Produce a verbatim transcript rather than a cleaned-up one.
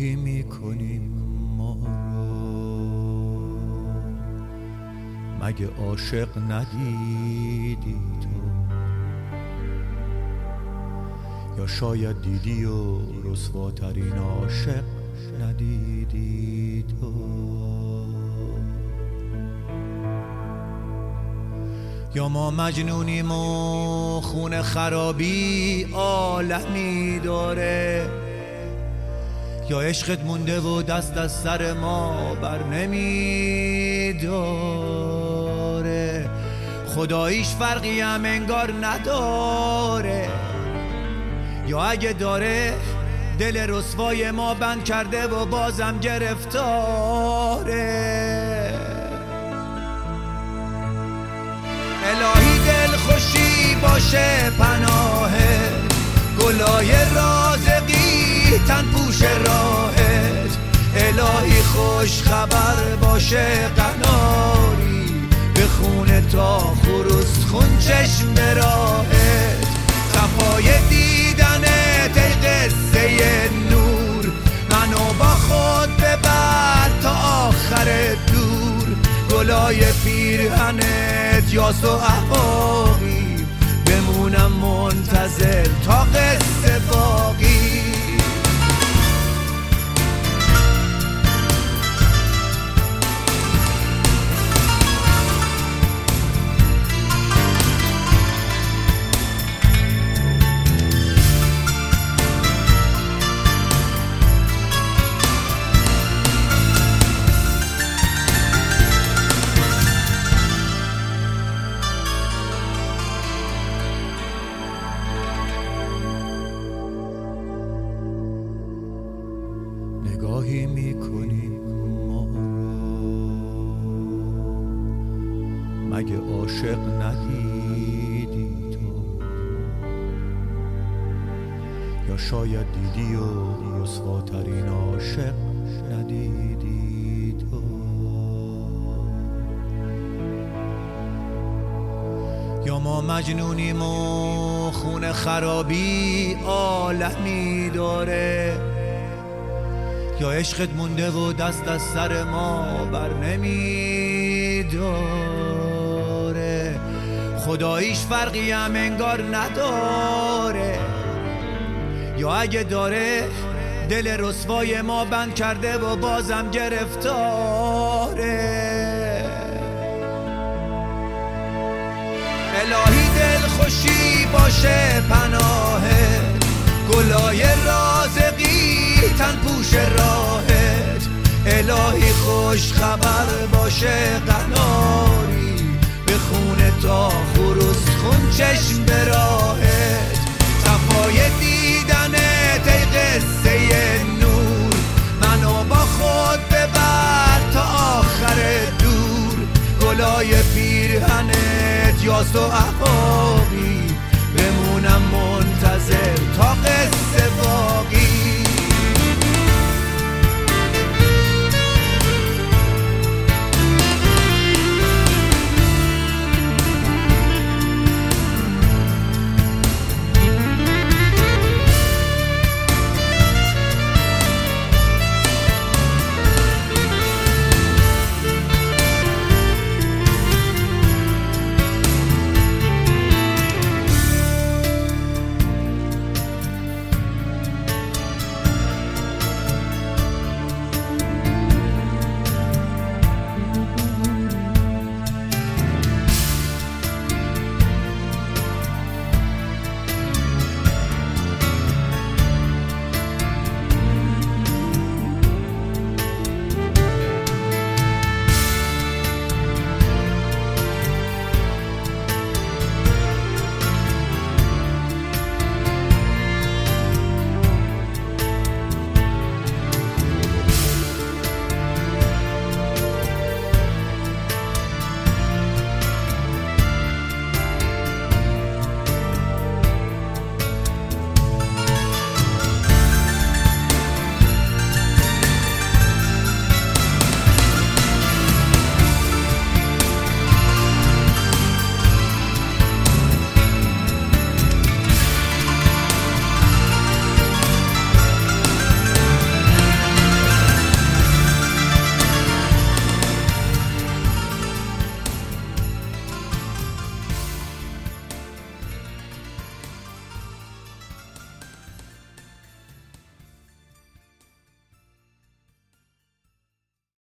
نگاهی میکنیم ما رو، مگه عاشق ندیدی تو؟ یا شاید دیدی و رسواترین عاشق ندیدی تو؟ یا ما مجنونیم و خون خرابی عالمی داره، یا عشقت مونده و دست از سر ما بر نمی داره. خداییش فرقی هم انگار نداره، یا اگه داره دل رسوای ما بند کرده و بازم گرفتاره. الهی دل خوشی باشه پناهت، گلای رازقی تن پوش راهت. الهی خوش خبر باشه قناری، به خون تا خروس خون چشم به راهت. صفای دیدنت ای قصه نور، منو با خود ببر تا آخر دور. گلای پیرهنت یاس و احقاقی، بمونم منتظر تا قصه باقی. نگاهی میکنیم ما رو، مگه عاشق ندیدی تو؟ یا شاید دیدی و رسواترین عاشق ندیدی تو؟ یا ما مجنونیم و خون خرابی عالمی داره، یا عشقت مونده و دست از سر ما بر نمی داره. خداییش فرقی هم انگار نداره، یا اگه داره دل رسوای ما بند کرده و بازم گرفتاره. الهی دل خوشی باشه پناهت، گلای رازقی تن پوش راهت. الهی خوش خبر باشه قناری، به خون تا خروس خون چشم به راهت. صفای دیدنت ای قصه نور، منو با خود ببر تا آخر دور. گلای پیرهنت یاس و احقاقی، بمونم منتظر تا قصه